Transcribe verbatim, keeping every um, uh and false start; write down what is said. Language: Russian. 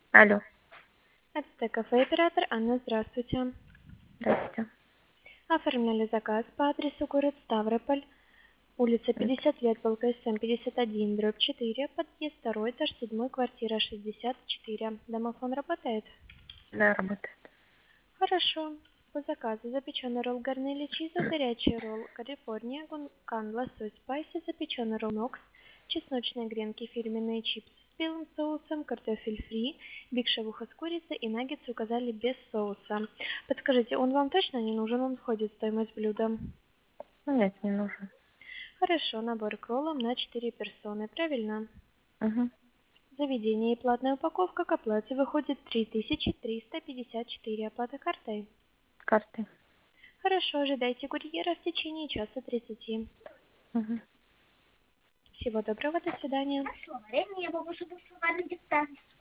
Алло, Это кафе оператор Анна, здравствуйте. здравствуйте. Оформляли заказ по адресу город Ставрополь, улица М, пятьдесят лет, ВЛКСМ пятьдесят один, дробь четыре, подъезд второй, этаж седьмой, квартира шестьдесят четыре. Домофон работает? Да, работает. Хорошо. По заказу запеченный ролл гарнели чиза, горячий ролл Калифорния, гункан, лосось спайси, запеченный ролл нокс, чесночные гренки, фирменные чипсы с белым соусом, картофель фри, биг шавуха с курицей и наггетсы указали без соуса. Подскажите, он вам точно не нужен? Он входит в стоимость блюда? Ну, нет, не нужен. Хорошо, набор к роллам на четыре персоны, правильно? Угу. Заведение и платная упаковка к оплате выходит три тысячи триста пятьдесят четыре. Оплата картой? Карты. Хорошо, ожидайте курьера в течение часа тридцати. Угу. Всего доброго, до свидания. Хорошо, времени я могу, чтобы